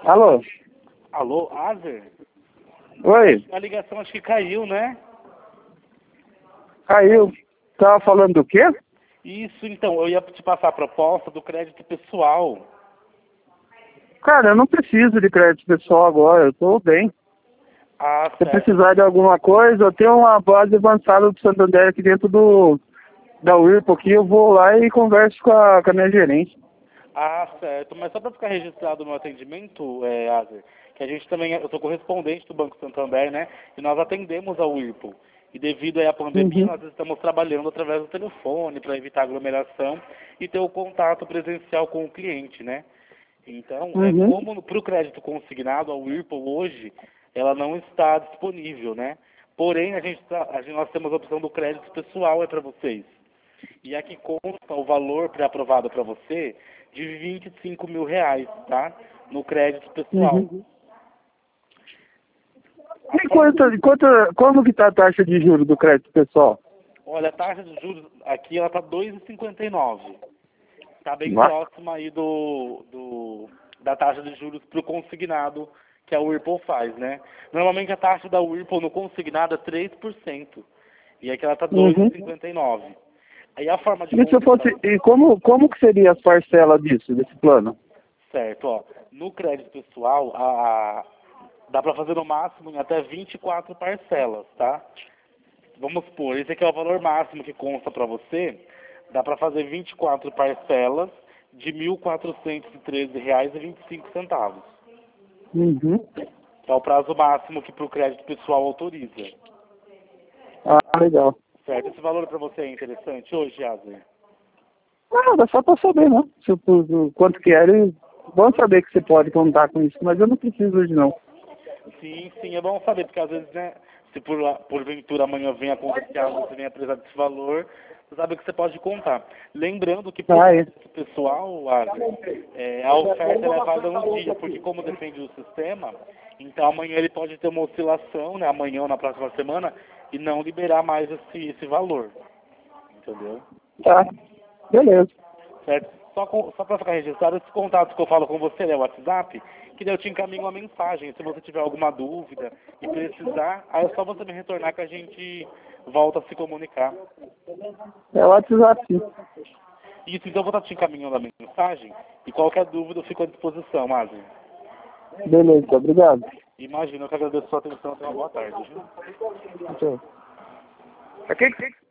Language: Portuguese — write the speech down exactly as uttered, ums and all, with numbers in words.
Alô? Alô, Azer? Oi, A ligação acho que caiu, né? caiu. Tava falando do quê? Isso, então, eu ia te passar a proposta do crédito pessoal. Cara, eu não preciso de crédito pessoal agora, eu tô bem. Ah, Se certo. precisar de alguma coisa, eu tenho uma base avançada do Santander aqui dentro do da Whirlpool aqui, eu vou lá e converso com a, com a minha gerente. Ah, certo. Mas só para ficar registrado no atendimento, é, Azer, que a gente também, eu sou correspondente do Banco Santander, né? E nós atendemos a Whirlpool. E devido aí à pandemia, Uhum. nós estamos trabalhando através do telefone para evitar aglomeração e ter o contato presencial com o cliente, né? Então, é Uhum. como para o crédito consignado, a Whirlpool hoje, ela não está disponível, né? Porém, a gente, tá, a gente nós temos a opção do crédito pessoal é para vocês. E aqui consta o valor pré-aprovado para você de vinte e cinco mil reais, tá? No crédito pessoal. Uhum. E quanto, quanto, como que tá a taxa de juros do crédito pessoal? Olha, a taxa de juros aqui ela tá dois vírgula cinquenta e nove. Tá bem Nossa. próxima aí do, do da taxa de juros para o consignado que a Whirlpool faz, né? Normalmente a taxa da Whirlpool no consignado é três por cento. E aqui ela tá dois Uhum. vírgula cinquenta e nove. Aí a forma de E se eu fosse, contratar, e como, como que seria as parcelas disso, desse plano? certo, ó, no crédito pessoal, a, a- dá para fazer no máximo em até vinte e quatro parcelas, tá? Vamos supor, esse aqui é o valor máximo que consta para você, dá para fazer vinte e quatro parcelas de mil quatrocentos e treze reais e vinte e cinco centavos, Uhum. que é o prazo máximo que para o crédito pessoal autoriza, Ah, legal. certo? Esse valor para você é interessante hoje, Azer? Não, dá só pra saber, não. Se, eu- por- por- quanto que era, e bom saber que você pode contar com isso, mas eu não preciso hoje, não. Sim, sim, é bom saber, porque às vezes, né, se por, lá- porventura amanhã vem acontecer algo, você vem atrasar desse valor, você sabe que você pode contar. Lembrando que para o Ah, é. crédito pessoal, Azer, é, a oferta ela é válida um dia, porque como depende do sistema, então amanhã ele pode ter uma oscilação, né, amanhã ou na próxima semana, e não liberar mais esse, esse valor, entendeu? Tá. Beleza. Certo? Só, com, só para ficar registrado, esse contato que eu falo com você, né, o WhatsApp, que daí eu te encaminho uma mensagem. Se você tiver alguma dúvida e precisar, aí é só você me retornar que a gente volta a se comunicar. É o WhatsApp, sim. Isso, então eu vou estar te encaminhando a mensagem e qualquer dúvida eu fico à disposição, Mazi. Beleza, obrigado. Imagina, eu que agradeço a sua atenção. Tenha uma boa tarde, viu? Tchau. Aqui,